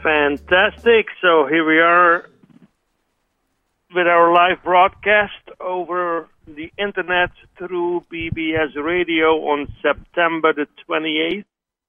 Fantastic. So here we are with our live broadcast over the internet through BBS Radio on September the 28th,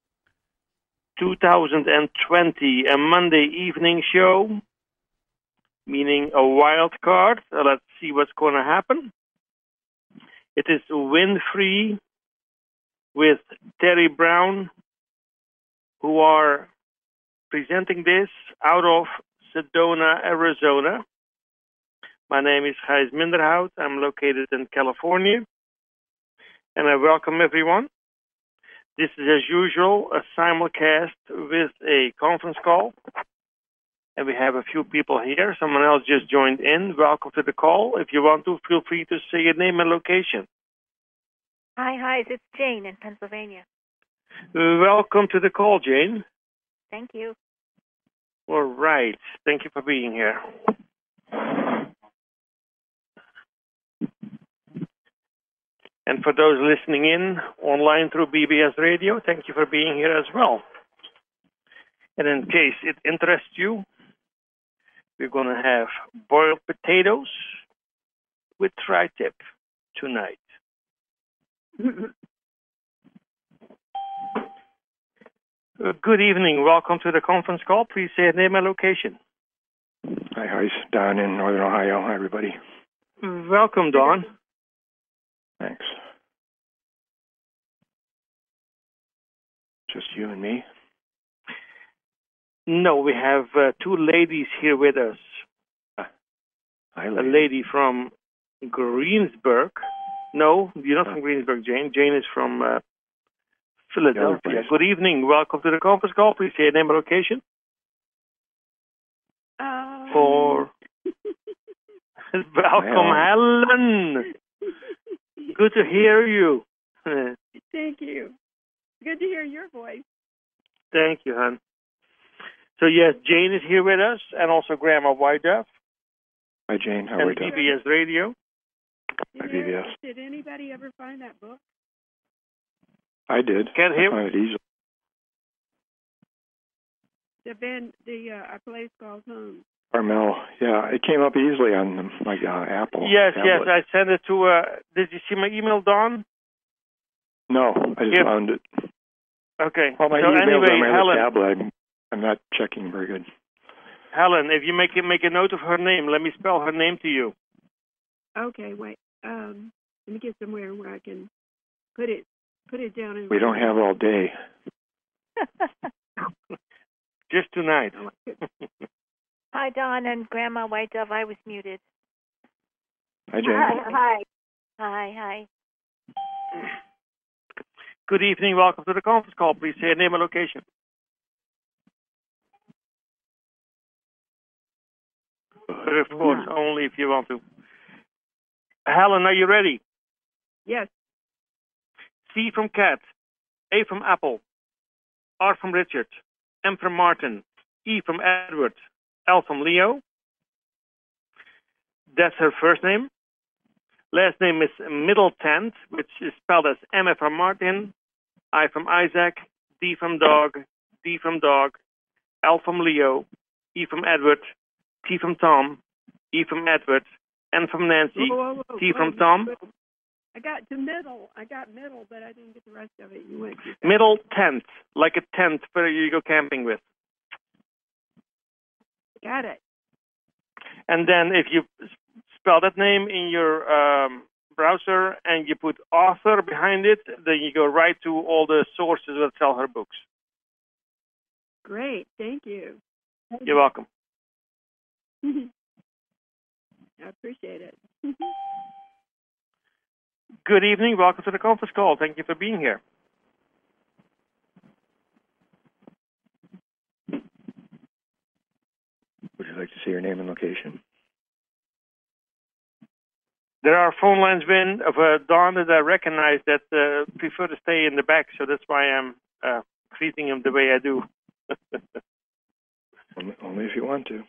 2020, a Monday evening show, meaning a wild card. Let's see what's going to happen. It is Win-Free with Terry Brown, who are presenting this out of Sedona, Arizona. My name is Gijs Minderhout. I'm located in California, and I welcome everyone. This is, as usual, a simulcast with a conference call, and we have a few people here. Someone else just joined in. Welcome to the call. If you want to, feel free to say your name and location. Hi, it's Jane in Pennsylvania. Welcome to the call, Jane. Thank you. All right. Thank you for being here. And for those listening in online through BBS Radio, thank you for being here as well. And in case it interests you, we're going to have boiled potatoes with tri-tip tonight. Good evening. Welcome to the conference call. Please say your name and location. Hi, Gijs. Don in Northern Ohio. Hi, everybody. Welcome, Don. Thanks. Just you and me? No, we have two ladies here with us. Hi, a lady from Greensburg. No, you're not from Greensburg, Jane. Jane is from Philadelphia. Good evening. Welcome to the conference call. Please say your name and location. Welcome, Helen. Good to hear you. Thank you. Good to hear your voice. Thank you, hon. So, yes, Jane is here with us, and also Grandma White Dove. Hi, Jane. How are you? And BBS Radio. Hi, BBS. Did anybody ever find that book? I did. Can't hear. I found it easily. A Place Called Home. Carmel. Yeah, it came up easily on my Apple. Yes, tablet. I sent it to. Did you see my email, Don? No, I just found it. Okay. Well, my so email's anyway, on my Helen. tablet. I'm not checking very good. Helen, if you make a note of her name, let me spell her name to you. Okay, wait. Let me get somewhere where I can put it down. We don't have all day. Just tonight. Hi, Don and Grandma White Dove. I was muted. Hi, Jane. Hi. Good evening. Welcome to the conference call. Please say your name and location. But of course, only if you want to. Helen, are you ready? Yes. C from cat, A from apple, R from Richard, M from Martin, E from Edward, L from Leo. That's her first name. Last name is Middleton, which is spelled as M from Martin, I from Isaac, D from dog, D from dog, L from Leo, E from Edward, T from Tom, E from Edward, N from Nancy, T from Tom. I got middle, but I didn't get the rest of it. You went Middle tent, like a tent where you go camping with. Got it. And then if you spell that name in your browser and you put author behind it, then you go right to all the sources that sell her books. Great. Thank you. You're welcome. I appreciate it. Good evening. Welcome to the conference call. Thank you for being here. Would you like to say your name and location? There are phone lines of Don that I recognize that prefer to stay in the back, so that's why I'm treating him the way I do. Only if you want to.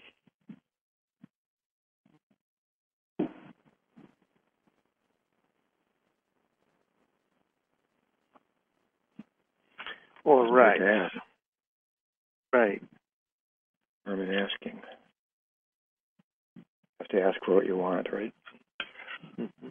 All right. Right. I've been asking. Have to ask for what you want, right? Mhm.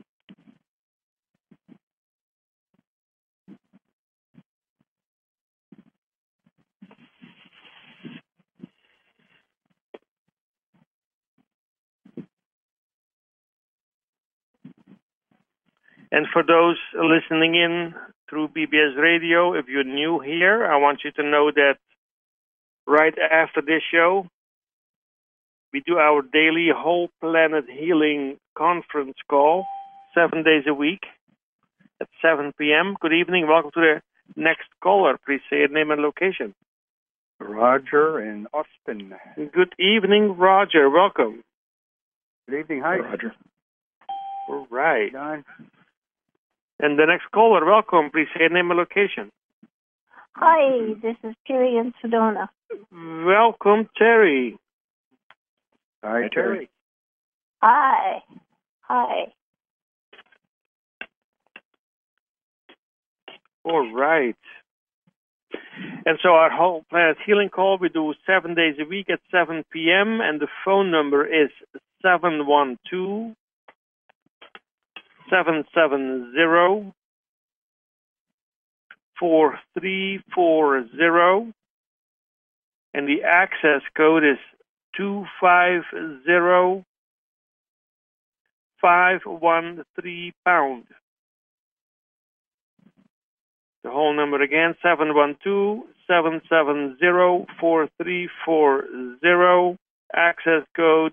And for those listening in through BBS Radio, if you're new here, I want you to know that right after this show, we do our daily Whole Planet Healing conference call, 7 days a week at 7 p.m. Good evening. Welcome to the next caller. Please say your name and location. Roger in Austin. Good evening, Roger. Welcome. Good evening. Hi. Roger. All right. Don. And the next caller, welcome. Please say your name and location. Hi, this is Terry in Sedona. Welcome, Terry. Hi, Terry. Hi. Hi. All right. And so our Whole Planet Healing call, we do 7 days a week at 7 p.m. And the phone number is 712-770-4340. And the access code is 250513#. The whole number again, 712-770-4340. Access code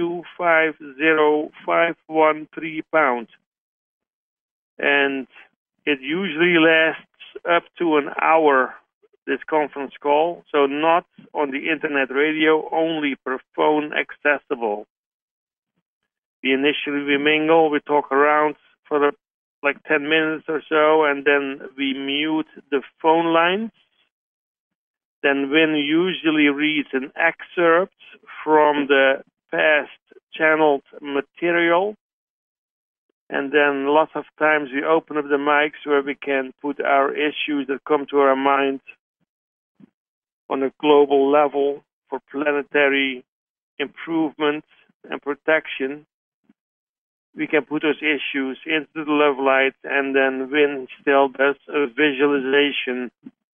250513#. And it usually lasts up to an hour, this conference call. So not on the internet radio, only per phone accessible. We initially mingle, we talk around for like 10 minutes or so, and then we mute the phone lines. Then Win usually reads an excerpt from the past channeled material. And then lots of times we open up the mics where we can put our issues that come to our mind on a global level for planetary improvement and protection. We can put those issues into the love light, and then Win still does a visualization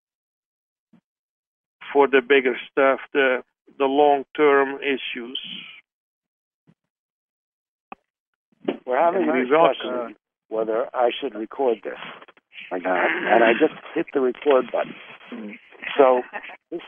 for the bigger stuff, the long-term issues. We're having a And we discussion whether I should record this or not, and I just hit the record button. So this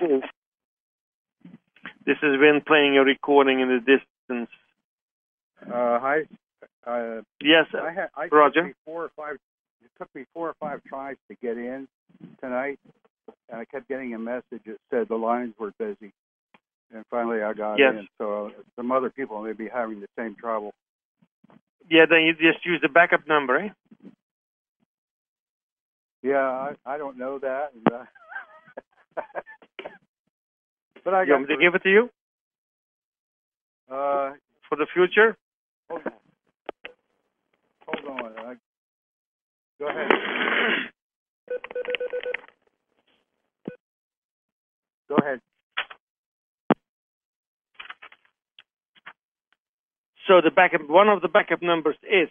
is Win playing a recording in the distance. Hi. Yes, I Roger. It took me 4 or 5 tries to get in tonight, and I kept getting a message that said the lines were busy. And finally I got Yes. in. So some other people may be having the same trouble. Yeah, then you just use the backup number, eh? Yeah, I don't know that. But I You got want me to give it to you for the future? Hold on. Go ahead. Go ahead. So the backup, one of the backup numbers is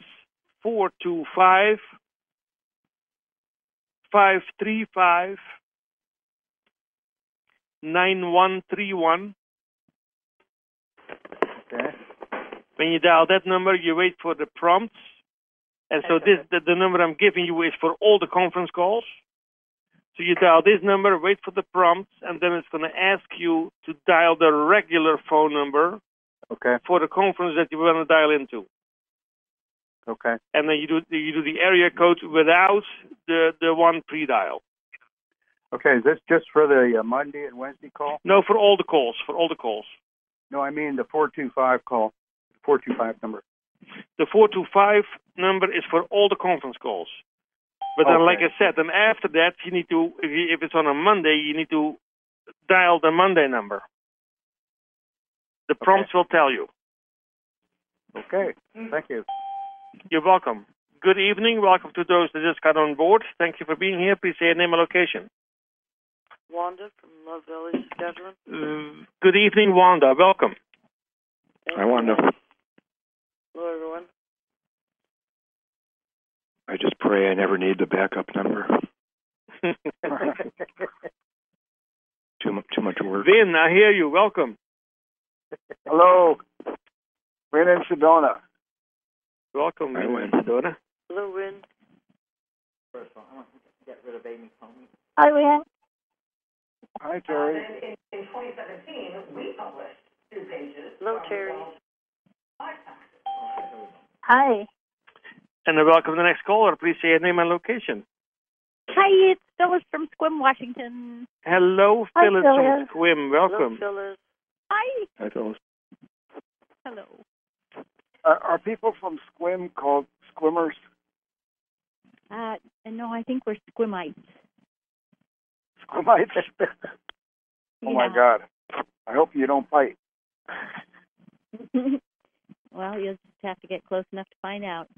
425-535-9131. Okay. When you dial that number, you wait for the prompts. And so the number I'm giving you is for all the conference calls. So you dial this number, wait for the prompts, and then it's going to ask you to dial the regular phone number Okay. for the conference that you want to dial into. Okay. And then you do the area code without the one pre-dial. Okay. Is this just for the Monday and Wednesday call? No, for all the calls. No, I mean the 425 call. 425 number. The 425 number is for all the conference calls. But then, like I said, then after that, you need to, if it's on a Monday, you need to dial the Monday number. The prompts will tell you. Okay. Thank you. You're welcome. Good evening. Welcome to those that just got on board. Thank you for being here. Please say your name and location. Wanda from Love Valley, Saskatchewan. Good evening, Wanda. Welcome. I wonder. Hello, everyone. I just pray I never need the backup number. Too much work. Vin, I hear you. Welcome. Hello. Win in Sedona. Welcome, Hi, Win. Donna. Hello, Win. Hi, Leanne. Hi, Terry. In 2017, we published 2 pages. Hello, Terry. Hi. And welcome to the next caller. Please say your name and location. Hi, it's Phyllis from Squim, Washington. Hello, Hi, Phyllis Phyllis. from Squim. Welcome. Hello, Phyllis. Hi. Hi, Phyllis. Hello. Are people from Squim called Squimmers? No, I think we're Squimites. Squimites? Oh, my Yeah. God. I hope you don't bite. Well, you'll just have to get close enough to find out.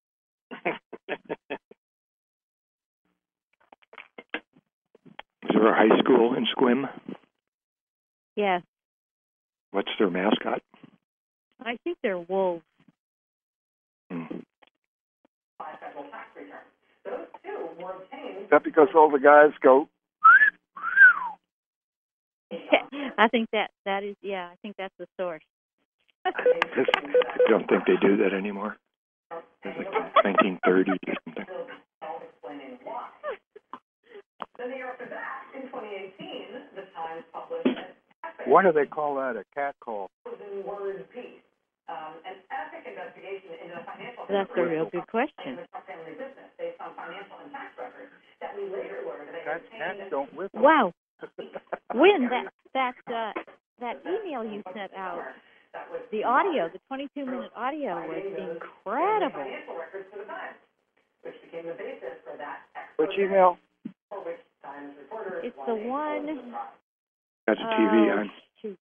Is there a high school in Squim? Yes. What's their mascot? I think they're wolves. Hmm. Is that because all the guys go, I think that is, yeah, I think that's the source. I don't think they do that anymore. It was like 1930 or something. Why do they call that a cat call? That's a real good question. Cats don't whistle. Wow. Win, that email you sent out, the audio, the 22-minute audio was incredible. which email? It's the one. Got the TV on. Shoot.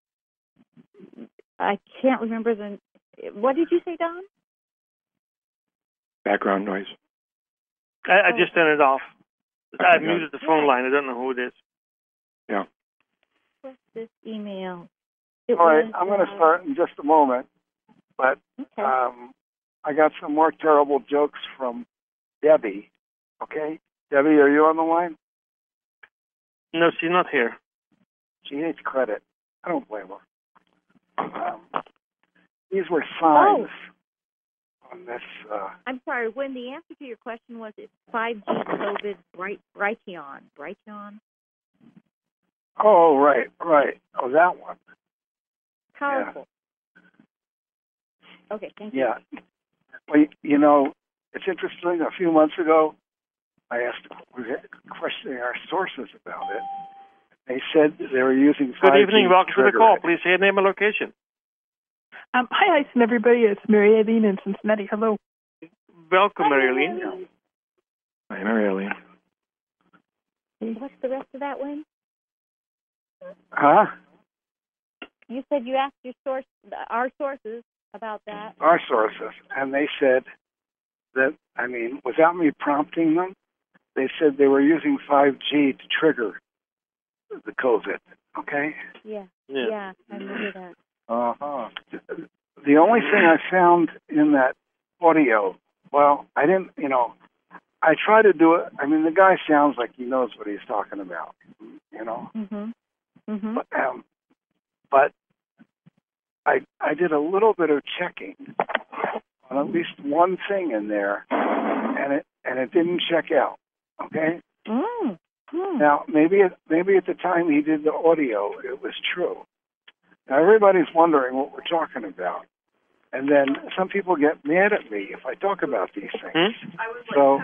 I can't remember what did you say, Don? Background noise. I just turned it off. I muted the phone line. I don't know who it is. Yeah. What's this email? All right, I'm going to start in just a moment, but Okay. I got some more terrible jokes from Debbie. Okay? Debbie, are you on the line? No, she's not here. She hates credit. I don't blame her. These were signs on this. I'm sorry, when the answer to your question was it's 5G COVID Brighteon. Brighteon? Oh, right. Oh, that one. Powerful. Yeah. Okay, thank you. Yeah. Well, you know, it's interesting. A few months ago, I asked, we were questioning our sources about it. They said they were using 5G. Good evening. Welcome to the call. it. Please say your name and location. Hi, Ice and everybody. It's Mary Aileen in Cincinnati. Hello. Welcome, Marilyn. Hi, Mary Eileen. What's the rest of that, Wayne? Huh? You said you asked our sources about that. Our sources. And they said that, I mean, without me prompting them, they said they were using 5G to trigger the COVID. Okay? Yeah, I remember that. Uh-huh. The only thing I found in that audio, well, I didn't, I try to do it. I mean, the guy sounds like he knows what he's talking about, Mhm. Mhm. But I did a little bit of checking on at least one thing in there, and it didn't check out. Okay. Now maybe at the time he did the audio, it was true. Now everybody's wondering what we're talking about, and then some people get mad at me if I talk about these things. So,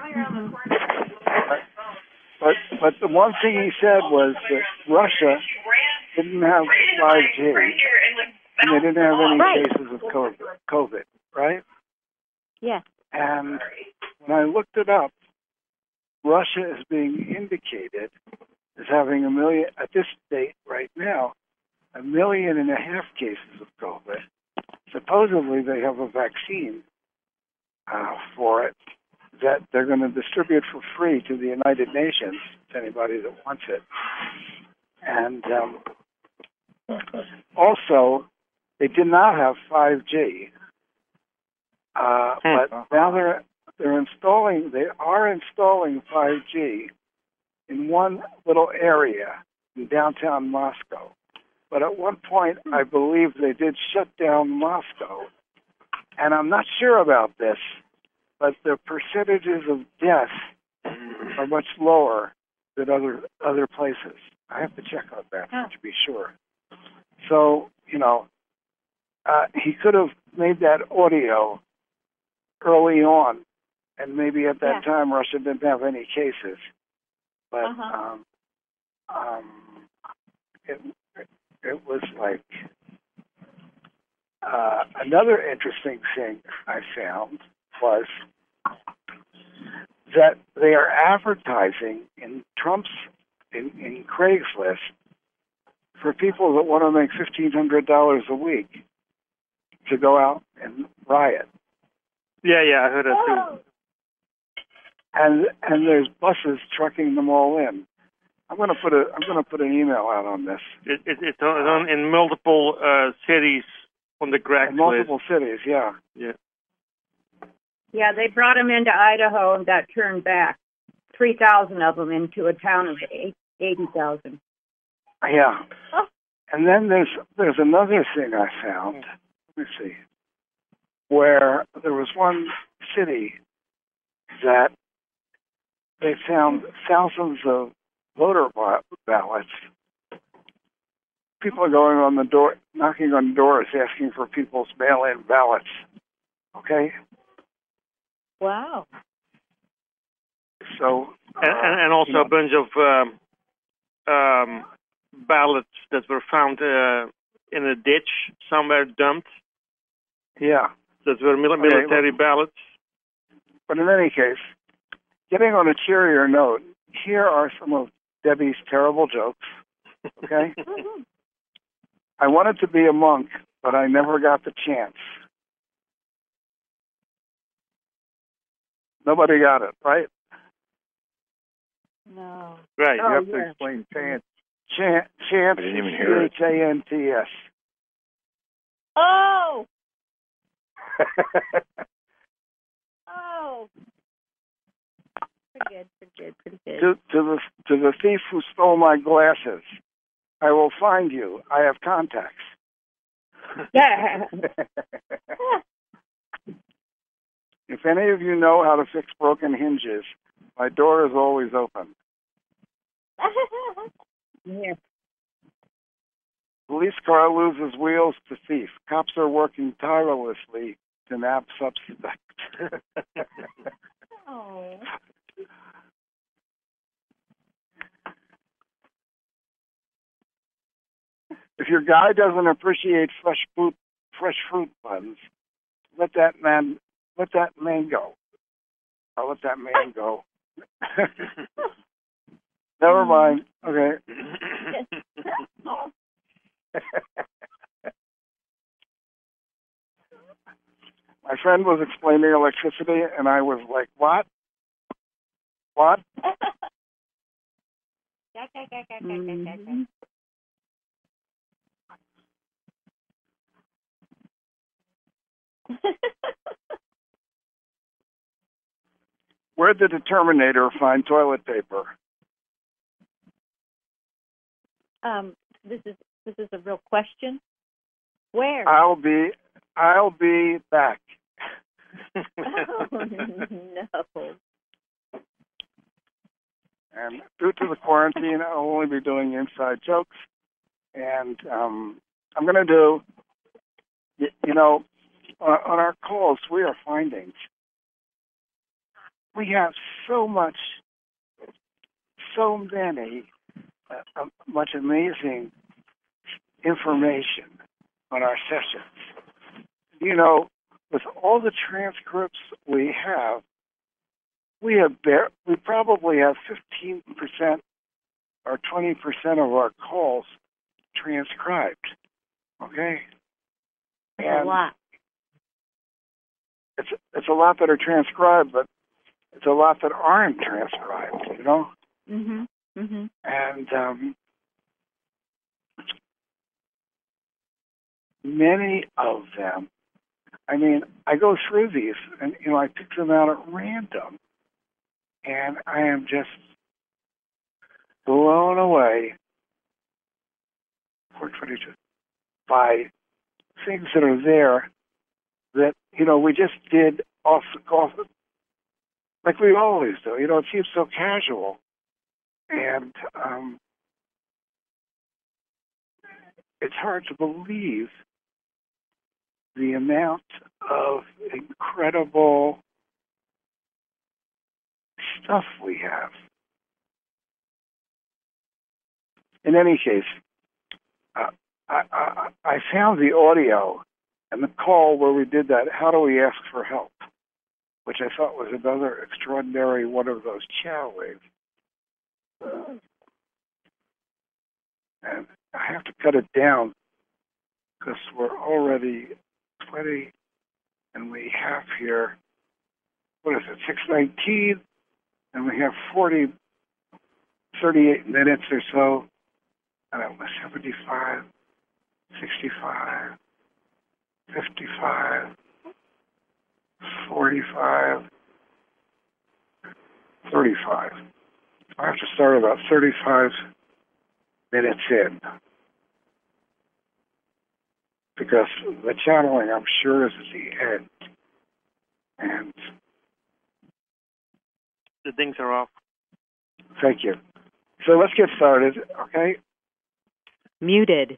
but the one thing he said was that Russia didn't have 5G, and they didn't have any cases of COVID, right? Yeah. And when I looked it up, Russia is being indicated as having at this date right now, 1.5 million cases of COVID. Supposedly they have a vaccine for it that they're going to distribute for free to the United Nations to anybody that wants it. And also, they did not have 5G, but now they are installing 5G in one little area in downtown Moscow. But at one point, I believe they did shut down Moscow. And I'm not sure about this, but the percentages of deaths are much lower than other places. I have to check on that to be sure. So, he could have made that audio early on, and maybe at that time Russia didn't have any cases. But it was like another interesting thing I found was that they are advertising in Craigslist for people that want to make $1,500 a week to go out and riot. Yeah, I heard that too. And there's buses trucking them all in. I'm gonna put an email out on this. It's on in multiple cities on the Craigslist. In multiple cities, yeah. Yeah, they brought them into Idaho and got turned back. 3,000 of them into a town of 80,000. Yeah. And then there's another thing I found. Let me see. Where there was one city that they found thousands of voter ballots. People are going on the door, knocking on doors, asking for people's mail-in ballots. Okay? Wow. So and also a bunch of ballots that were found in a ditch somewhere dumped. Yeah. That were military ballots. But in any case, getting on a cheerier note, here are some of Debbie's terrible jokes. Okay? I wanted to be a monk, but I never got the chance. Nobody got it, right? No. Right. You have to explain chance. Chance. I didn't even hear it. Chants. Oh! Oh! Pretty good. To the thief who stole my glasses, I will find you. I have contacts. If any of you know how to fix broken hinges, my door is always open. Yeah. Police car loses wheels to thief. Cops are working tirelessly to nab suspect. Oh. If your guy doesn't appreciate fresh fruit buns, let that man go. I'll let that man go. Never mind. Okay. My friend was explaining electricity, and I was like, "What? What?" Mm-hmm. Where'd the Determinator find toilet paper? This is a real question. Where? I'll be back. Oh, no. And due to the quarantine, I'll only be doing inside jokes. And I'm going to do, on our calls, we are finding we have much amazing information on our sessions. With all the transcripts we probably have 15% or 20% of our calls transcribed. Okay? That's a lot. It's a lot that are transcribed, but it's a lot that aren't transcribed, Mhm. Mhm. And many of them, I mean, I go through these and, I pick them out at random, and I am just blown away, 422, by things that are there that, we just did off the cuff, like we always do. It seems so casual. And it's hard to believe the amount of incredible stuff we have. In any case, I found the audio and the call where we did that, How Do We Ask for Help?, which I thought was another extraordinary one of those chow waves. And I have to cut it down because we're already 20, and we have here, 6:19, and we have 38 minutes or so. And it was 75, 65, 55, 45, 35. I have to start about 35 minutes in, because the channeling, I'm sure, is at the end. And the things are off. Thank you. So let's get started, okay? Muted.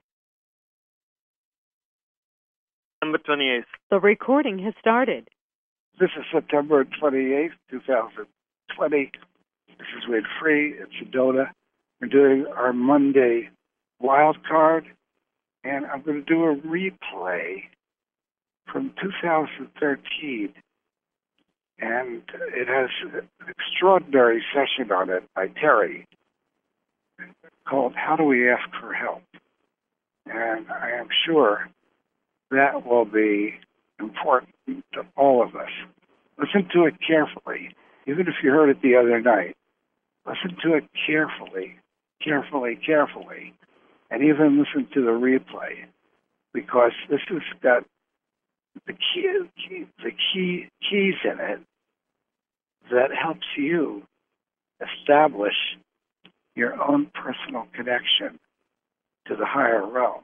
September 28th. The recording has started. This is September 28th, 2020. This is Win Free in Sedona. We're doing our Monday wild card, and I'm going to do a replay from 2013. And it has an extraordinary session on it by Terry called How Do We Ask for Help? And I am sure that will be important to all of us. Listen to it carefully, even if you heard it the other night. Listen to it carefully, and even listen to the replay, because this has got the keys in it that helps you establish your own personal connection to the higher realms.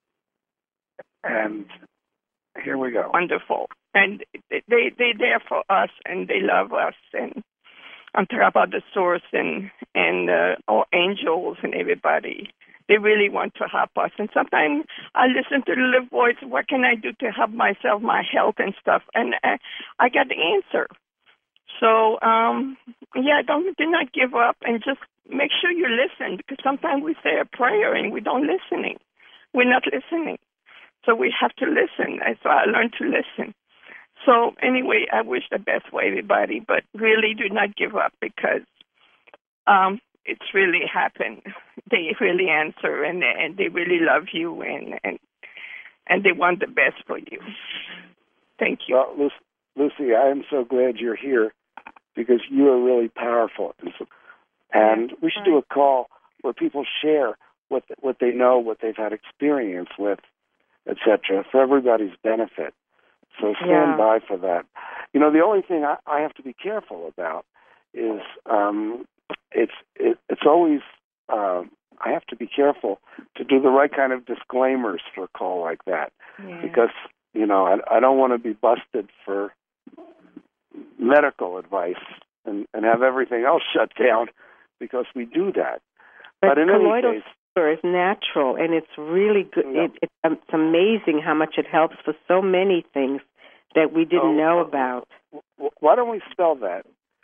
And here we go. Wonderful. And they're there for us, and they love us. And I'm talking about the source and our angels and everybody. They really want to help us. And sometimes I listen to the little voice, what can I do to help myself, my health and stuff? And I got the answer. So, do not give up, and just make sure you listen, because sometimes we say a prayer and we don't listening. We're not listening. So we have to listen. And so I learned to listen. So anyway, I wish the best for everybody, but really do not give up, because it's really happened. They really answer, and they really love you, and they want the best for you. Thank you. Well, Lucy, I am so glad you're here, because you are really powerful. And we should do a call where people share what they know, what they've had experience with, etc., for everybody's benefit. So stand by for that. The only thing I have to be careful about is it's always I have to be careful to do the right kind of disclaimers for a call like that, because I don't want to be busted for medical advice and have everything else shut down, because we do that. But in any case, is natural, and it's really good. Yeah. It's amazing how much it helps for so many things that we didn't know about. Why don't we spell that?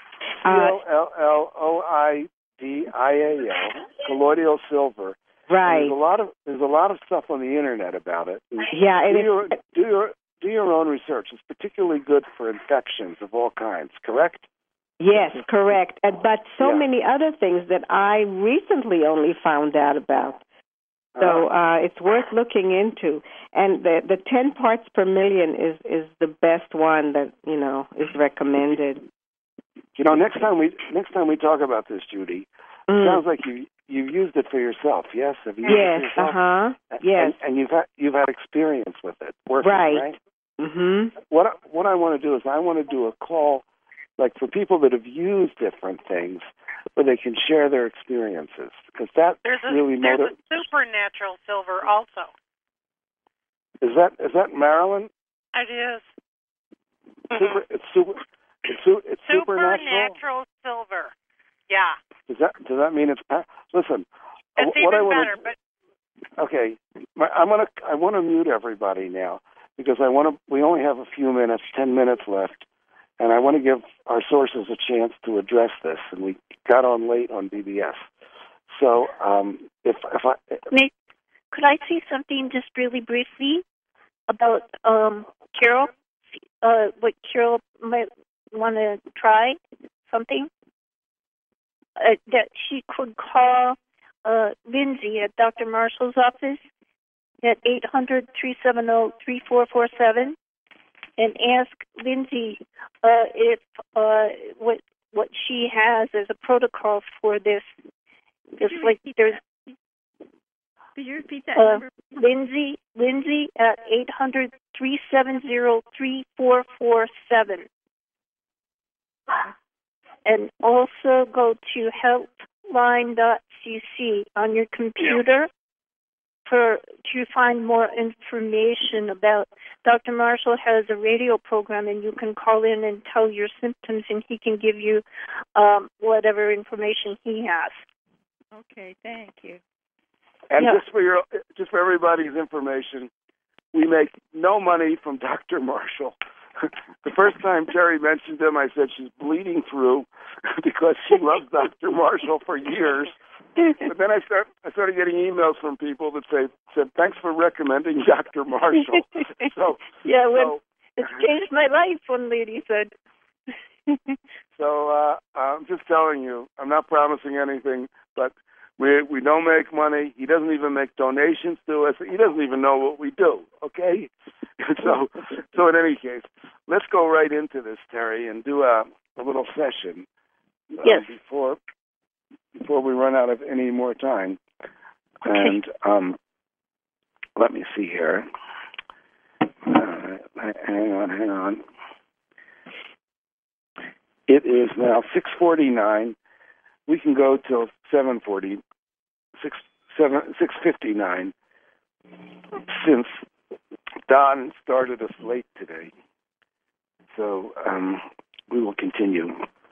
COLLOIDIAL, colloidal silver. Right. There's a lot of stuff on the internet about it. Yeah, and do your own research. It's particularly good for infections of all kinds. Correct? Yes, correct. But so many other things that I recently only found out about. So it's worth looking into. And the 10 parts per million is the best one that, is recommended. Next time we talk about this, Judy, it sounds like you've used it for yourself, yes? Have you used Yes, it for yourself? Yes. And you've had experience with it, working, right? Mm-hmm. What I want to do is I want to do a call, like for people that have used different things, where they can share their experiences, because that There's a supernatural silver also. Is that Marilyn? It is. It's supernatural. Supernatural silver. Yeah. Does that mean it's listen? It's what even I better, but okay. I want to mute everybody now because we only have a few minutes, 10 minutes left, and I want to give our sources a chance to address this. And we got on late on BBS, so if I could I say something just really briefly about Carol? What Carol might want to try something that she could call Lindsay at Dr. Marshall's office at 800-370-3447 and ask Lindsay if what she has as a protocol for this. Just like there's. Could you repeat that number? Lindsay at 800-370-3447. And also go to helpline.cc on your computer to find more information about. Dr. Marshall has a radio program, and you can call in and tell your symptoms, and he can give you whatever information he has. Okay, thank you. And just for everybody's information, we make no money from Dr. Marshall. The first time Terry mentioned him, I said she's bleeding through because she loves Dr. Marshall for years. But then I started getting emails from people that said thanks for recommending Dr. Marshall. It's changed my life, one lady said. So I'm just telling you, I'm not promising anything, but we don't make money. He doesn't even make donations to us. He doesn't even know what we do, okay? So in any case, let's go right into this, Terry, and do a little session before we run out of any more time. Okay. And let me see here. Hang on. It is now 6:49. We can go till 6:59, since Don started us late today. So we will continue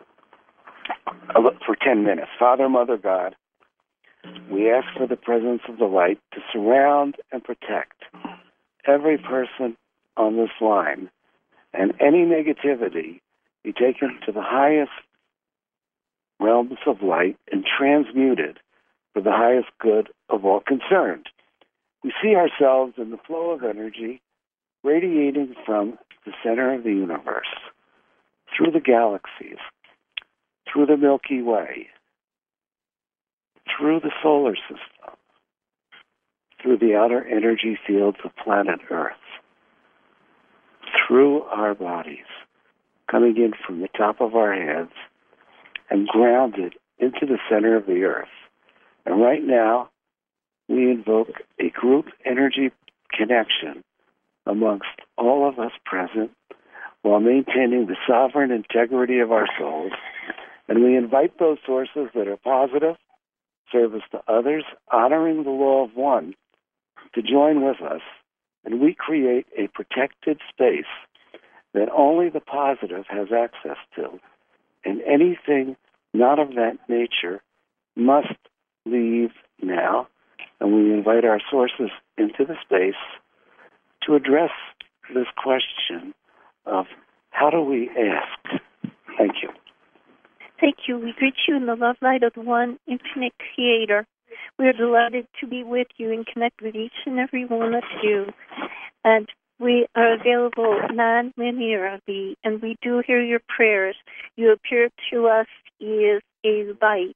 for 10 minutes. Father, Mother, God, we ask for the presence of the light to surround and protect every person on this line, and any negativity be taken to the highest realms of light and transmuted for the highest good of all concerned. We see ourselves in the flow of energy radiating from the center of the universe, through the galaxies, through the Milky Way, through the solar system, through the outer energy fields of planet Earth, through our bodies, coming in from the top of our heads and grounded into the center of the Earth. And right now, we invoke a group energy connection amongst all of us present while maintaining the sovereign integrity of our souls. And we invite those sources that are positive, service to others, honoring the law of one, to join with us. And we create a protected space that only the positive has access to. And anything not of that nature must leave now. And we invite our sources into the space to address this question of how do we ask? Thank you. Thank you. We greet you in the love light of the one infinite creator. We are delighted to be with you and connect with each and every one of you. And we are available non-linearly, and we do hear your prayers. You appear to us as a light,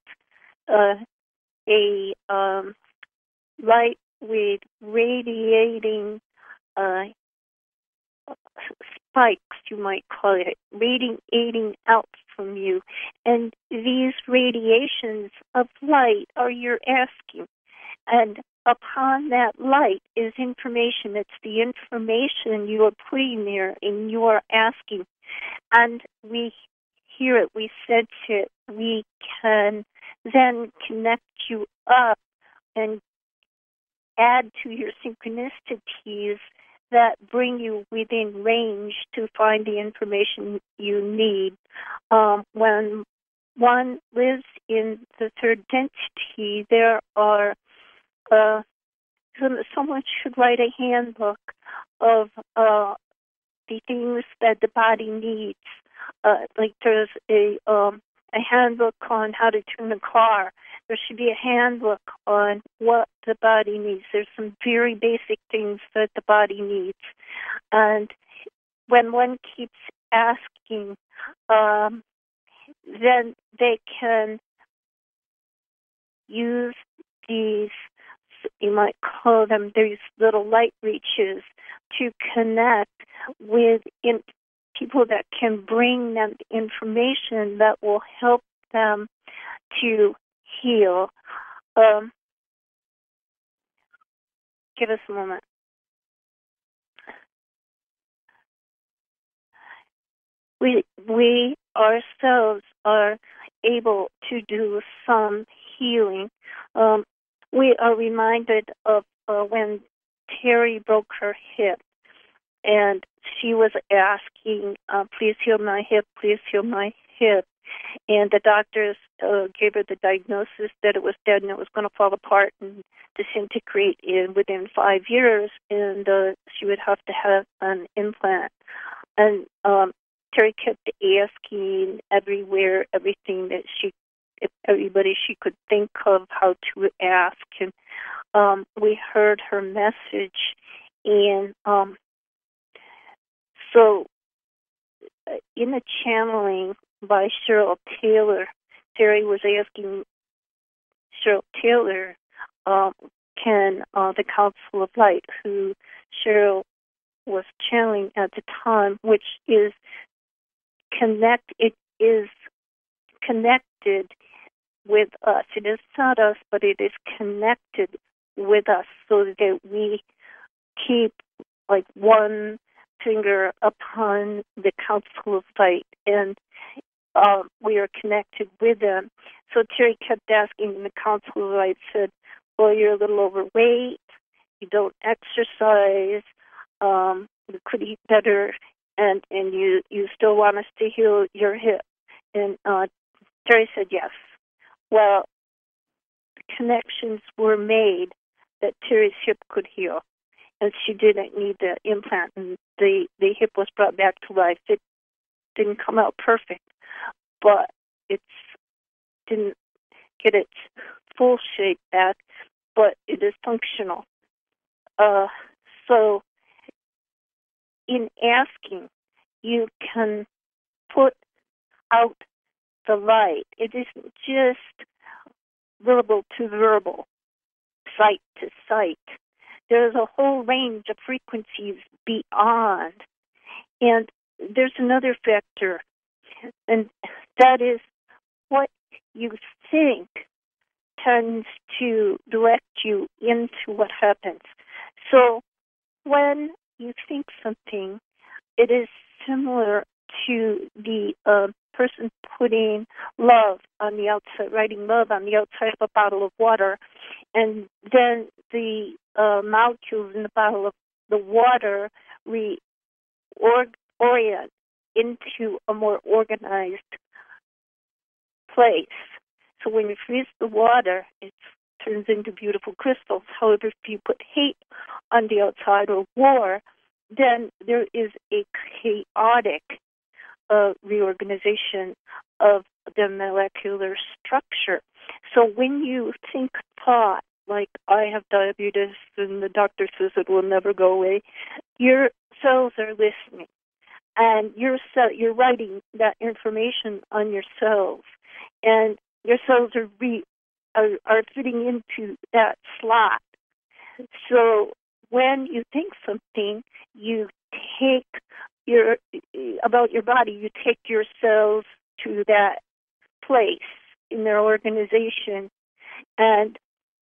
light with radiating spikes, you might call it, radiating out from you. And these radiations of light are your asking. And upon that light is information. It's the information you are putting there and you are asking. And we hear it, we sense it, we can then connect you up and add to your synchronicities that bring you within range to find the information you need. When one lives in the third density, there are someone should write a handbook of the things that the body needs. Like there's a handbook on how to tune a car. There should be a handbook on what the body needs. There's some very basic things that the body needs. And when one keeps asking, then they can use these, you might call them these little light reaches, to connect with people that can bring them information that will help them to heal. Give us a moment. We ourselves are able to do some healing. We are reminded of when Terry broke her hip, and she was asking, please heal my hip, please heal my hip. And the doctors gave her the diagnosis that it was dead and it was going to fall apart and disintegrate within 5 years, and she would have to have an implant. And Terry kept asking everywhere, everything that everybody she could think of how to ask. And we heard her message, and so in a channeling by Cheryl Taylor, Terry was asking Cheryl Taylor, can the Council of Light, who Cheryl was channeling at the time, which is it is connected with us. It is not us, but it is connected with us, so that we keep like one finger upon the Council of Light, and we are connected with them. So Terry kept asking, and the Council of Light said, well, you're a little overweight, you don't exercise, you could eat better, and you still want us to heal your hip. And Terry said yes. Well, connections were made that Terry's hip could heal, and she didn't need the implant, and the hip was brought back to life. It didn't come out perfect, but it didn't get its full shape back, but it is functional. So in asking, you can put out the light. It isn't just verbal to verbal, sight to sight. There's a whole range of frequencies beyond. And there's another factor, and that is what you think tends to direct you into what happens. So when you think something, it is similar to the person putting love on the outside, writing love on the outside of a bottle of water, and then the molecules in the bottle of the water orient into a more organized place. So when you freeze the water, it turns into beautiful crystals. However, if you put hate on the outside or war, then there is a chaotic reorganization of the molecular structure. So when you think thought, like I have diabetes and the doctor says it will never go away, your cells are listening, and you're writing that information on your cells, and your cells are fitting into that slot. So when you think something, you take your about your body. You take your cells to that place in their organization. And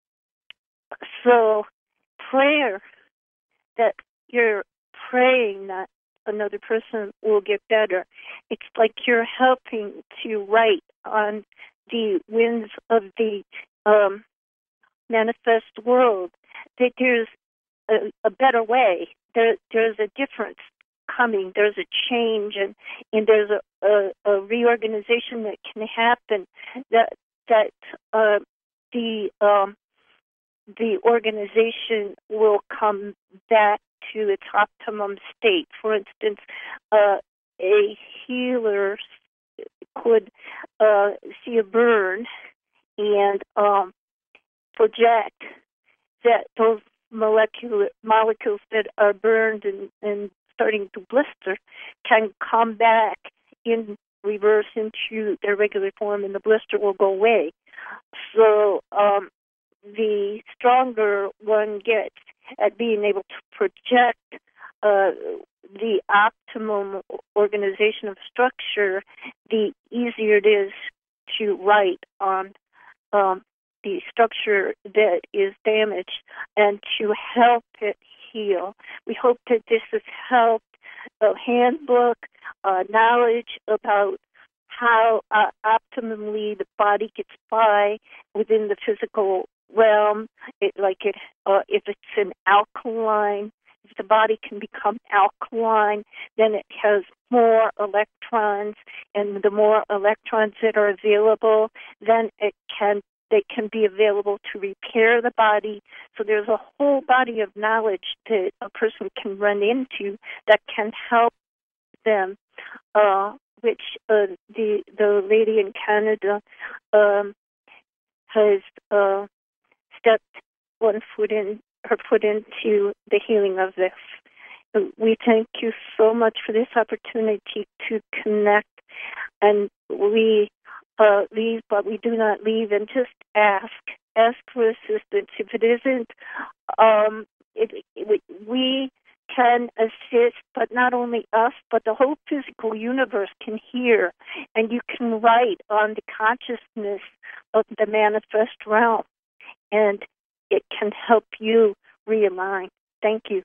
so prayer, that you're praying that another person will get better. It's like you're helping to write on the winds of the manifest world that there's a better way. There's a difference coming. There's a change, and there's a reorganization that can happen. That the organization will come back to its optimum state. For instance, a healer could see a burn and project that those molecules that are burned and starting to blister can come back in reverse into their regular form, and the blister will go away. So the stronger one gets at being able to project the optimum organization of structure, the easier it is to write on the structure that is damaged and to help it heal. We hope that this has helped a handbook, knowledge about how optimally the body gets by within the physical realm. If it's an alkaline, if the body can become alkaline, then it has more electrons, and the more electrons that are available, then they can be available to repair the body. So there's a whole body of knowledge that a person can run into that can help them, which the lady in Canada has stepped her foot into the healing of this. We thank you so much for this opportunity to connect, and we leave, but we do not leave, and just ask for assistance. If it isn't, we can assist, but not only us, but the whole physical universe can hear, and you can write on the consciousness of the manifest realm, and it can help you realign. Thank you.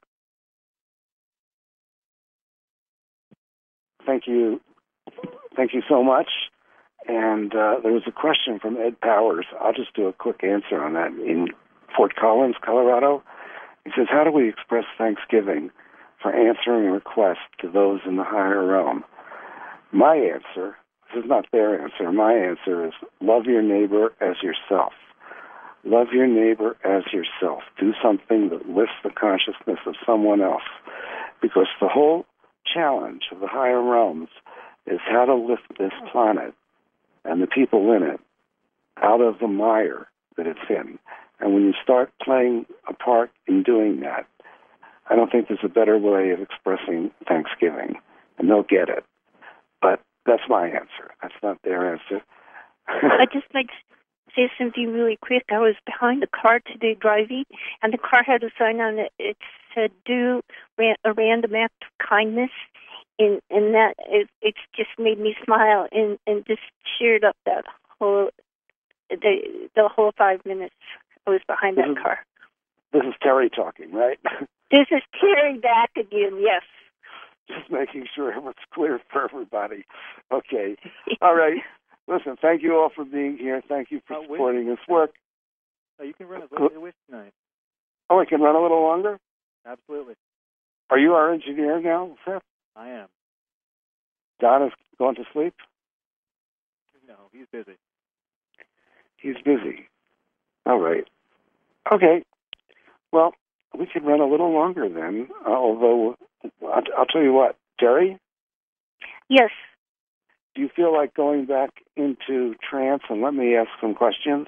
Thank you. Thank you so much. And there was a question from Ed Powers. I'll just do a quick answer on that. In Fort Collins, Colorado, he says, how do we express thanksgiving for answering requests to those in the higher realm? My answer, this is not their answer, my answer is love your neighbor as yourself. Love your neighbor as yourself. Do something that lifts the consciousness of someone else. Because the whole challenge of the higher realms is how to lift this planet and the people in it out of the mire that it's in. And when you start playing a part in doing that, I don't think there's a better way of expressing thanksgiving, and they'll get it. But that's my answer. That's not their answer. I'd just like to say something really quick. I was behind a car today driving, and the car had a sign on it. It said, do a random act of kindness. And that it's just made me smile and just cheered up that whole the whole 5 minutes I was behind that car. This is Terry talking, right? This is Terry back again, yes. Just making sure it's clear for everybody. Okay. All right. Listen, thank you all for being here. Thank you for supporting this work. You can run as long as you wish tonight. Oh, I can run a little longer? Absolutely. Are you our engineer now, Seth? I am. Don is going to sleep? No, he's busy. He's busy. All right. Okay. Well, we can run a little longer then, although I'll tell you what. Terry? Yes. Do you feel like going back into trance and let me ask some questions?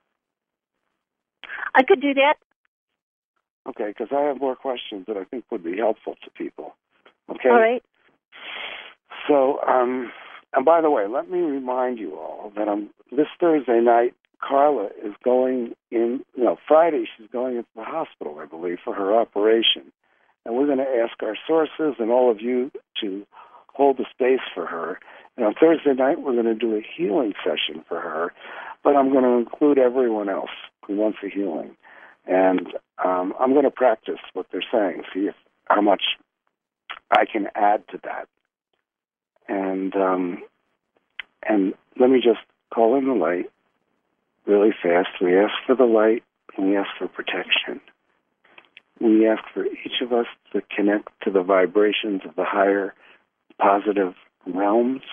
I could do that. Okay, because I have more questions that I think would be helpful to people. Okay? All right. So, and by the way, let me remind you all that this Thursday night, Carla is going Friday she's going into the hospital, I believe, for her operation. And we're going to ask our sources and all of you to hold the space for her. And on Thursday night, we're going to do a healing session for her, but I'm going to include everyone else who wants a healing. And I'm going to practice what they're saying, see how much I can add to that. And let me just call in the light really fast. We ask for the light, and we ask for protection. We ask for each of us to connect to the vibrations of the higher positive realms.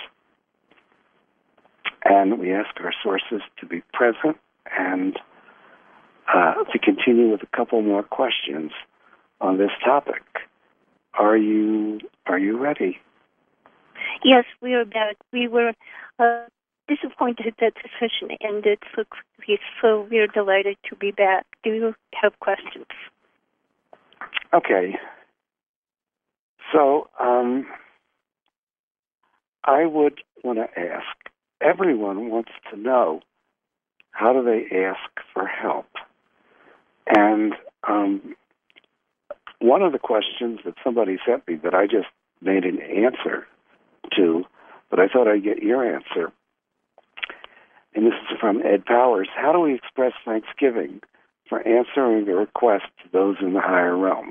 And we ask our sources to be present and to continue with a couple more questions on this topic. Are you ready? Yes, we are back. We were disappointed that the session ended so quickly, so we're delighted to be back. Do you have questions? Okay. So I would want to ask, everyone wants to know, how do they ask for help? And one of the questions that somebody sent me that I just made an answer to, but I thought I'd get your answer, and this is from Ed Powers. How do we express thanksgiving for answering the request to those in the higher realm?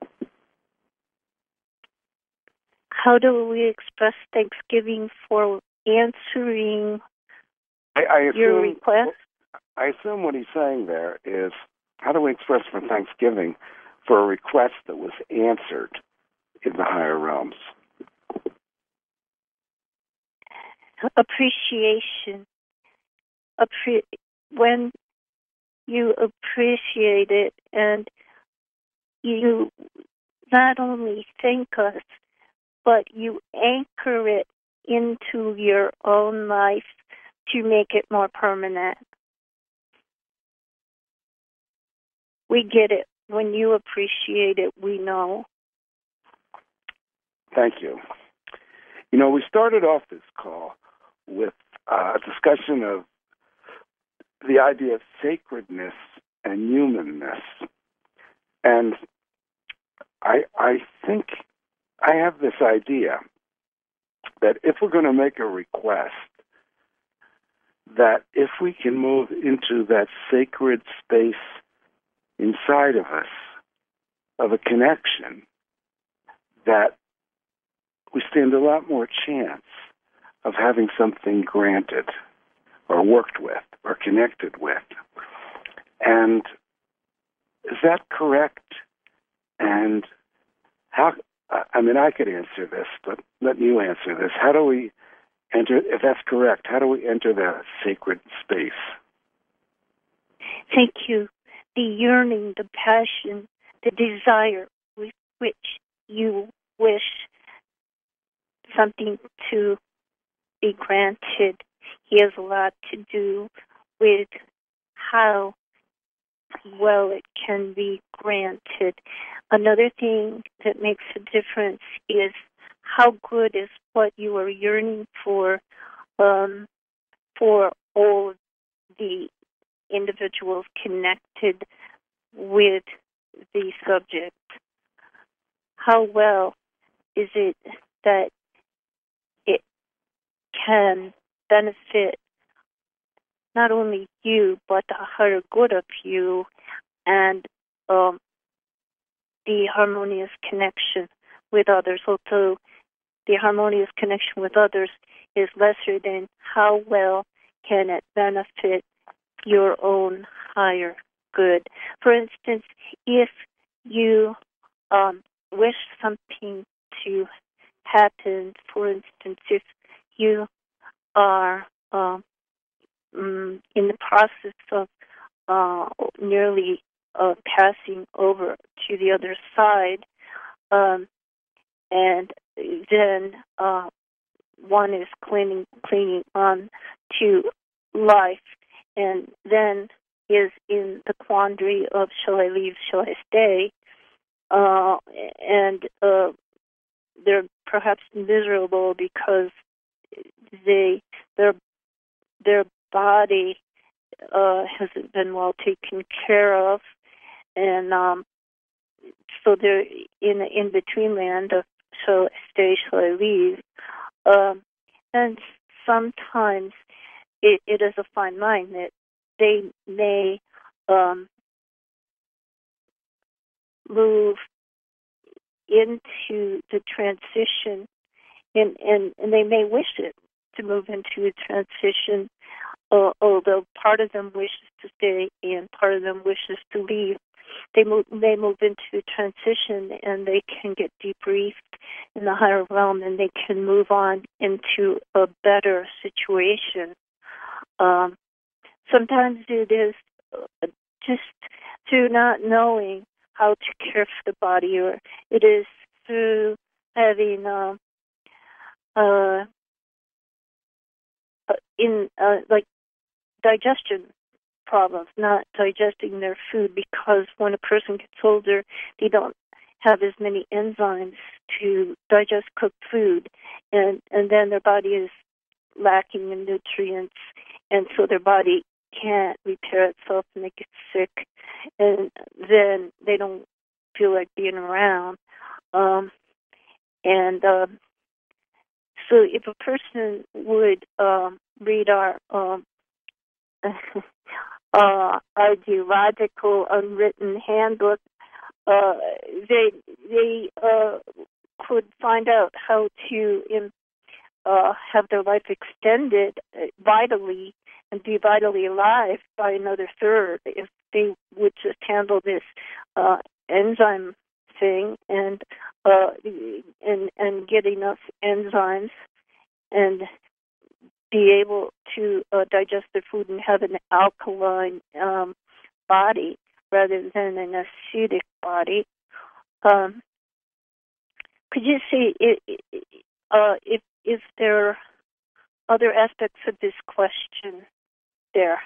How do we express thanksgiving for answering your request? I assume what he's saying there is, how do we express for thanksgiving for a request that was answered in the higher realms? Appreciation. When you appreciate it and you not only thank us, but you anchor it into your own life to make it more permanent. We get it. When you appreciate it, we know. Thank you. You know, we started off this call with a discussion of the idea of sacredness and humanness. And I think I have this idea that if we're going to make a request, that if we can move into that sacred space inside of us, of a connection, that we stand a lot more chance of having something granted or worked with or connected with. And is that correct? And how, I mean, I could answer this, but let you answer this. How do we enter, if that's correct, how do we enter that sacred space? Thank you. The yearning, the passion, the desire with which you wish something to be granted, he has a lot to do with how well it can be granted. Another thing that makes a difference is how good is what you are yearning for all the individuals connected with the subject. How well is it that it can benefit not only you, but the higher good of you and the harmonious connection with others. Although the harmonious connection with others is lesser than how well can it benefit your own higher good. For instance, if you wish something to happen, for instance, if you are in the process of nearly passing over to the other side, and then one is clinging on to life, and then is in the quandary of shall I leave, shall I stay, and they're perhaps miserable because their body hasn't been well taken care of, and so they're in between land of shall I stay, shall I leave. And sometimes it is a fine line that they may move into the transition, and they may wish it to move into a transition, although part of them wishes to stay and part of them wishes to leave. They move into transition, and they can get debriefed in the higher realm, and they can move on into a better situation. Sometimes it is just through not knowing how to care for the body, or it is through having like digestion problems, not digesting their food, because when a person gets older, they don't have as many enzymes to digest cooked food, and then their body is lacking in nutrients, and so their body can't repair itself and they get sick, and then they don't feel like being around. So if a person would read our ideological unwritten handbook, they could find out how to have their life extended vitally and be vitally alive by another third if they would just handle this enzyme thing and get enough enzymes and be able to digest their food and have an alkaline body rather than an acidic body. Could you say if there are other aspects of this question there?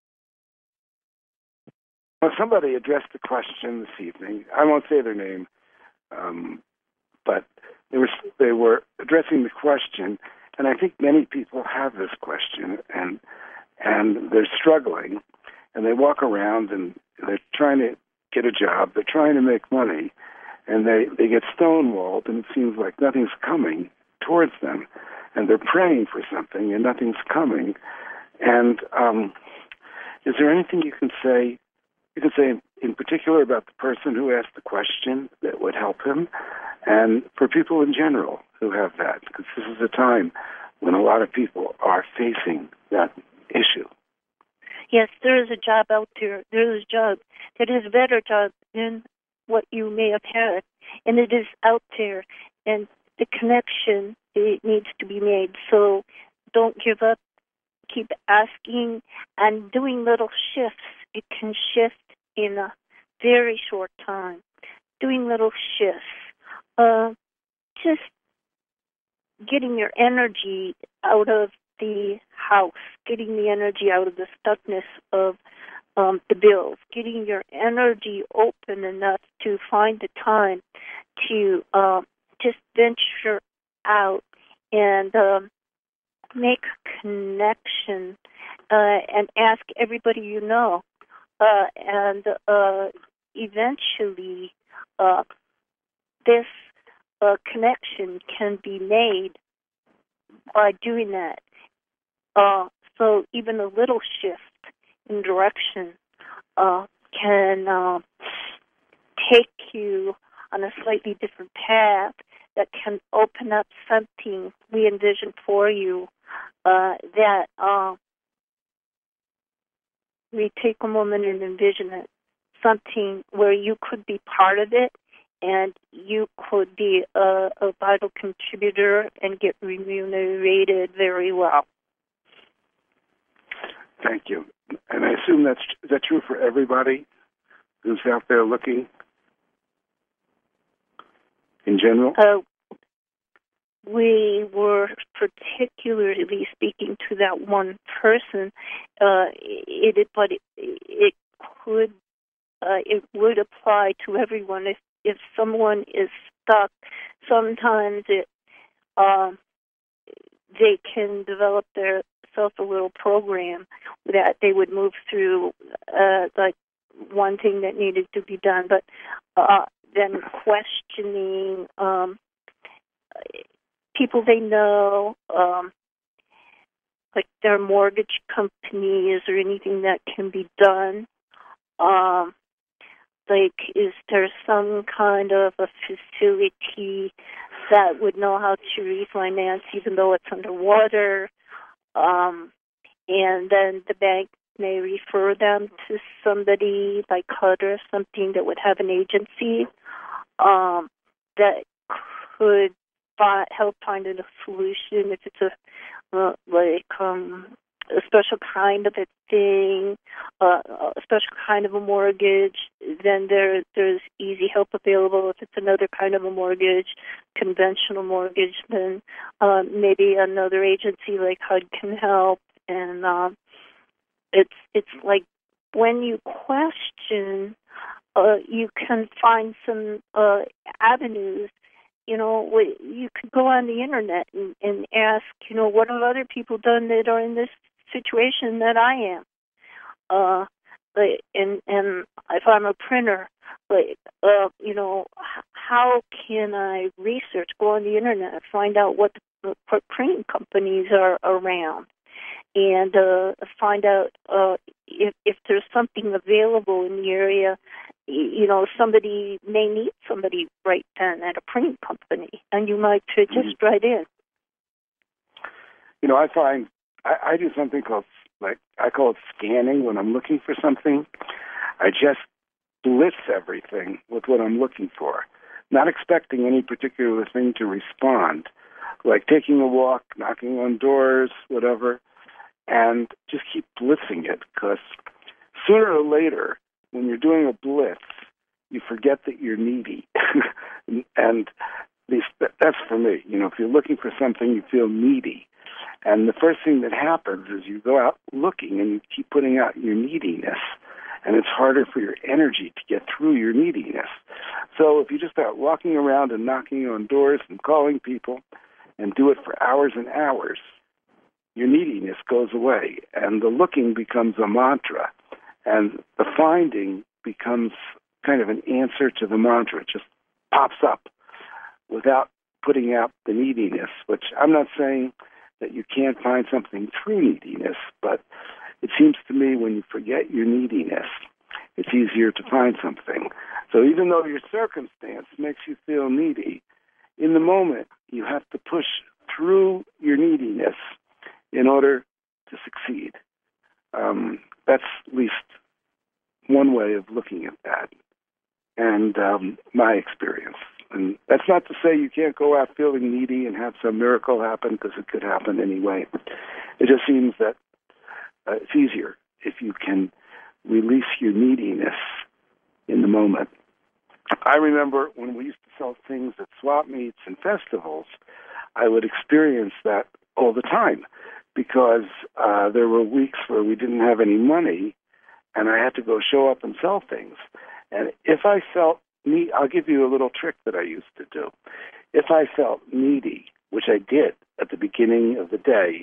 Well, somebody addressed the question this evening. I won't say their name, but they were addressing the question, and I think many people have this question, and they're struggling, and they walk around and they're trying to get a job, they're trying to make money, and they get stonewalled, and it seems like nothing's coming towards them, and they're praying for something, and nothing's coming. And is there anything you can say in particular about the person who asked the question that would help him, and for people in general who have that? Because this is a time when a lot of people are facing that issue. Yes, there is a job out there. There is a job that is a better job than what you may have had, and it is out there, and the connection, it needs to be made. So don't give up. Keep asking and doing little shifts. It can shift in a very short time. Doing little shifts. Just getting your energy out of the house, getting the energy out of the stuckness of the bills, getting your energy open enough to find the time to just venture out and make a connection and ask everybody you know. And eventually this connection can be made by doing that. So even a little shift in direction can take you on a slightly different path that can open up something we envision for you that we take a moment and envision it, something where you could be part of it and you could be a vital contributor and get remunerated very well. Thank you. And I assume is that true for everybody who's out there looking in general? We were particularly speaking to that one person. It would apply to everyone. If someone is stuck, sometimes they can develop their a little program that they would move through, like one thing that needed to be done, but then questioning people they know, like their mortgage company. Is there anything that can be done? Like, is there some kind of a facility that would know how to refinance even though it's underwater? And then the bank may refer them to somebody like HUD or something that would have an agency that could help find a solution if it's a special kind of a thing, a special kind of a mortgage. Then there's easy help available. If it's another kind of a mortgage, conventional mortgage, then maybe another agency like HUD can help. And it's like when you question, you can find some avenues. You could go on the internet and ask, what have other people done that are in this situation that I am? And if I'm a printer, how can I research, go on the internet, find out what printing companies are around, and find out if there's something available in the area. Somebody may need somebody right then at a printing company, and you might fit just right in. I find I do something called, I call it scanning. When I'm looking for something, I just blitz everything with what I'm looking for, not expecting any particular thing to respond, like taking a walk, knocking on doors, whatever, and just keep blitzing it, because sooner or later, when you're doing a blitz, you forget that you're needy. And that's for me. If you're looking for something, you feel needy. And the first thing that happens is you go out looking and you keep putting out your neediness. And it's harder for your energy to get through your neediness. So if you just start walking around and knocking on doors and calling people and do it for hours and hours, your neediness goes away. And the looking becomes a mantra. And the finding becomes kind of an answer to the mantra. It just pops up without putting out the neediness, which I'm not saying that you can't find something through neediness, but it seems to me when you forget your neediness, it's easier to find something. So even though your circumstance makes you feel needy, in the moment you have to push through your neediness in order to succeed. That's at least one way of looking at that, and my experience. And that's not to say you can't go out feeling needy and have some miracle happen, because it could happen anyway. It just seems that it's easier if you can release your neediness in the moment. I remember when we used to sell things at swap meets and festivals, I would experience that all the time, because there were weeks where we didn't have any money, and I had to go show up and sell things. And if I felt needy, I'll give you a little trick that I used to do. If I felt needy, which I did at the beginning of the day,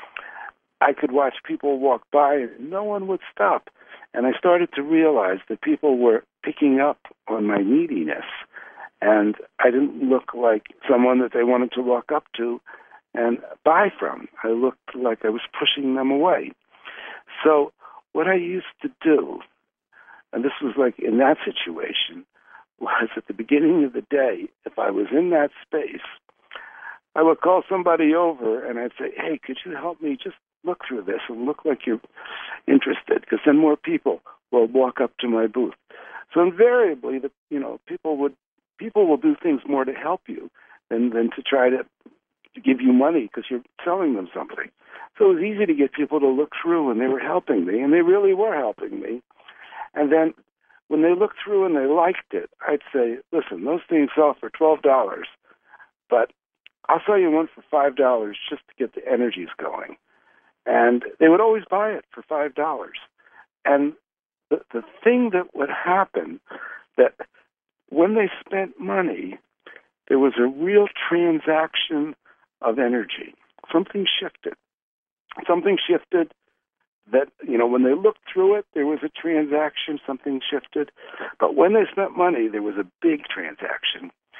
I could watch people walk by and no one would stop. And I started to realize that people were picking up on my neediness, and I didn't look like someone that they wanted to walk up to and buy from. I looked like I was pushing them away. So what I used to do, and this was like in that situation, was at the beginning of the day, if I was in that space, I would call somebody over and I'd say, hey, could you help me just look through this and look like you're interested? Because then more people will walk up to my booth. So invariably, people will do things more to help you than to try to give you money because you're selling them something. So it was easy to get people to look through, and they were helping me, and they really were helping me. And then when they looked through and they liked it, I'd say, listen, those things sell for $12, but I'll sell you one for $5 just to get the energies going. And they would always buy it for $5. And the thing that would happen, that when they spent money, there was a real transaction of energy. Something shifted. Something shifted that, when they looked through it, there was a transaction, something shifted. But when they spent money, there was a big transaction.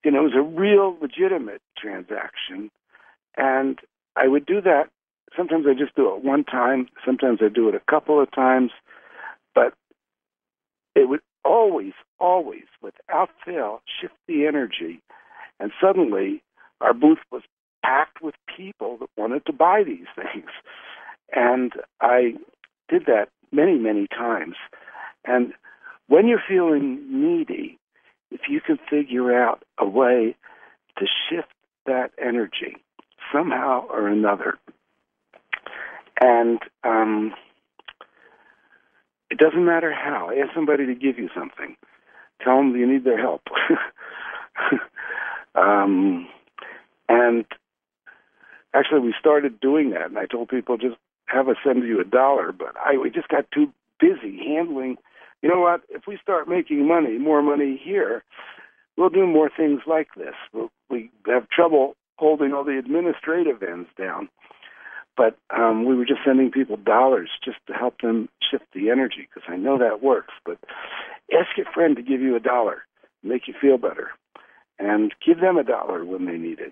it was a real legitimate transaction. And I would do that. Sometimes I just do it one time. Sometimes I do it a couple of times. But it would always, without fail, shift the energy. And suddenly, our booth was packed with people that wanted to buy these things. And I did that many, many times. And when you're feeling needy, if you can figure out a way to shift that energy somehow or another, and it doesn't matter how. Ask somebody to give you something. Tell them you need their help. And actually, we started doing that, and I told people just have us send you $1, but we just got too busy handling. You know what? If we start making more money here, we'll do more things like this. We have trouble holding all the administrative ends down. But we were just sending people dollars just to help them shift the energy, because I know that works. But ask your friend to give you $1, make you feel better, and give them $1 when they need it.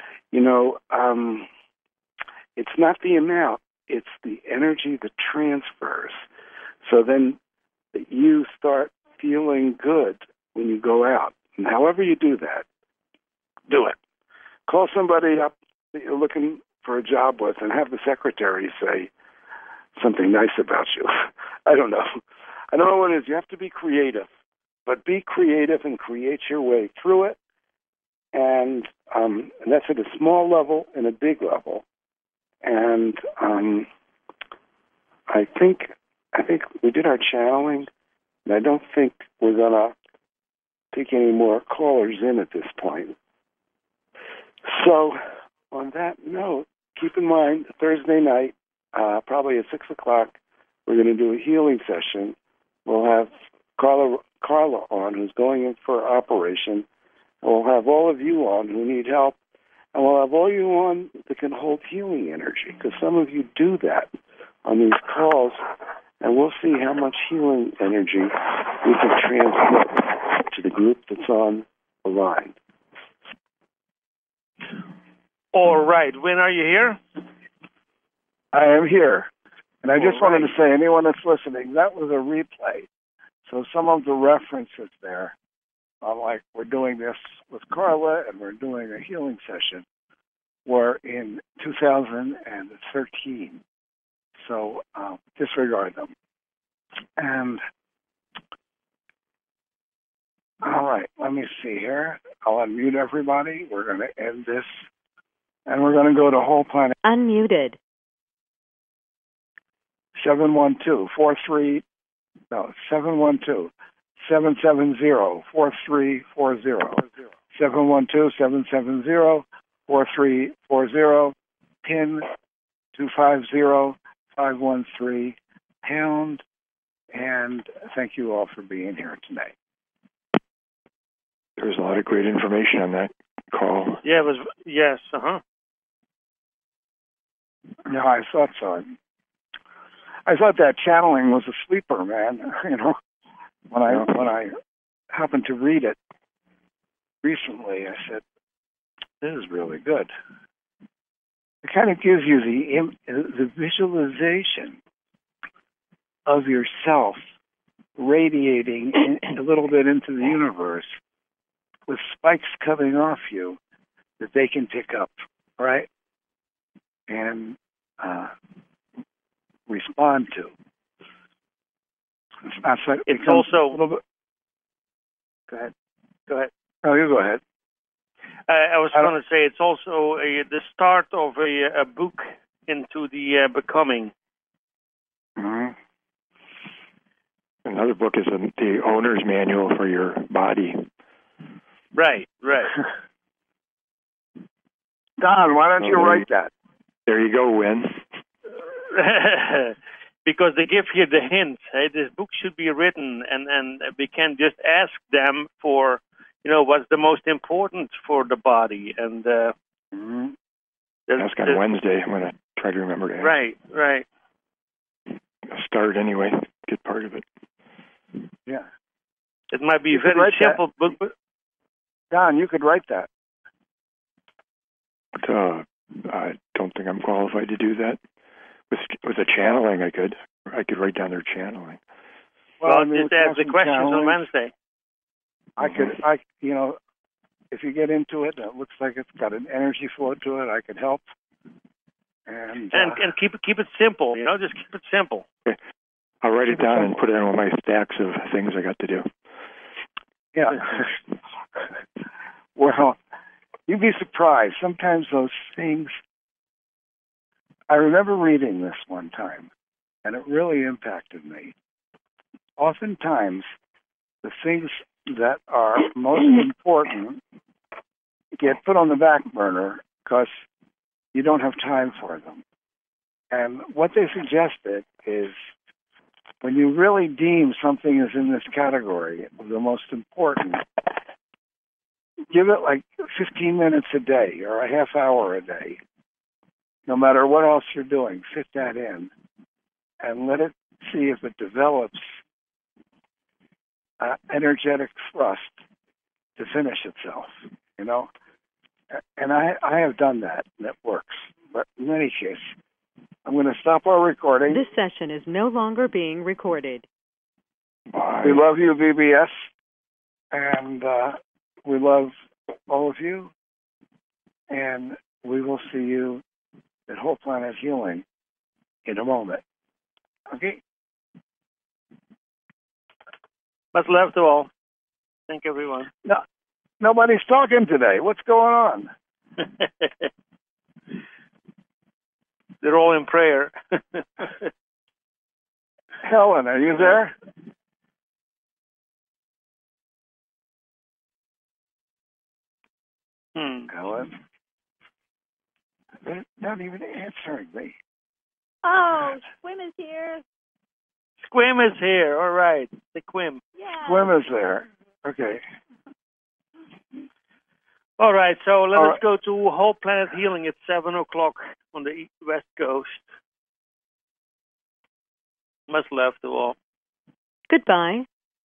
It's not the amount, it's the energy that transfers. So then you start feeling good when you go out. And however you do that, do it. Call somebody up that you're looking for a job with and have the secretary say something nice about you. I don't know what it is. You have to be creative, but be creative and create your way through it. And that's at a small level and a big level. And I think we did our channeling, and I don't think we're gonna take any more callers in at this point. So, on that note, keep in mind Thursday night, probably at 6:00, we're going to do a healing session. We'll have Carla on, who's going in for operation. We'll have all of you on who need help, and we'll have all you on that can hold healing energy, because some of you do that on these calls, and we'll see how much healing energy we can transmit to the group that's on the line. All right. When are you here? I am here. And I just wanted to say, anyone that's listening, that was a replay. So some of the references there, like we're doing this with Carla and we're doing a healing session, were in 2013. So disregard them. And all right, let me see here. I'll unmute everybody. We're going to end this. And we're going to go to Whole Planet. Unmuted. 712-43. No, 712-770-4340. 712-770-4340. PIN 250513 pound. And thank you all for being here tonight. There was a lot of great information on that call. Yeah, it was. Yes. No, I thought so. I thought that channeling was a sleeper, man. When I happened to read it recently, I said, "This is really good." It kind of gives you the visualization of yourself radiating a little bit into the universe with spikes coming off you that they can pick up, right? And respond to. It's also a little bit. Go ahead. Oh, you go ahead. I was going to say it's also the start of a book into the becoming. Mm-hmm. Another book is the owner's manual for your body. Right. Don, why don't you write that? There you go, Win. Because they give you the hint. Hey, this book should be written, and we can just ask them for, what's the most important for the body. And ask on Wednesday. I'm going to try to remember to ask. Right. Start anyway. Get part of it. Yeah. It might be a very simple book, but Don, you could write that. But, I don't think I'm qualified to do that. With a channeling, I could write down their channeling. Well, I mean, just ask the questions on Wednesday. If you get into it, it looks like it's got an energy flow to it. I can help. And keep it simple. Just keep it simple. Okay. I'll write it down and put it in one of my stacks of things I got to do. Yeah. Well, you'd be surprised. Sometimes those things. I remember reading this one time, and it really impacted me. Oftentimes, the things that are most important get put on the back burner because you don't have time for them. And what they suggested is when you really deem something is in this category of the most important, give it like 15 minutes a day or a half hour a day. No matter what else you're doing, fit that in and let it see if it develops energetic thrust to finish itself, And I have done that, and it works. But in any case, I'm going to stop our recording. This session is no longer being recorded. Bye. We love you, BBS, and we love all of you, and we will see you at Whole Planet Healing in a moment. Okay? Much love to all. Thank everyone. No, nobody's talking today. What's going on? They're all in prayer. Helen, are you there? Helen? They're not even answering me. Oh, Squim is here. Squim is here. All right. The Quim. Yeah. Squim is there. Okay. All right. So let us go to Whole Planet Healing at 7 o'clock on the West Coast. Much love to all. Goodbye.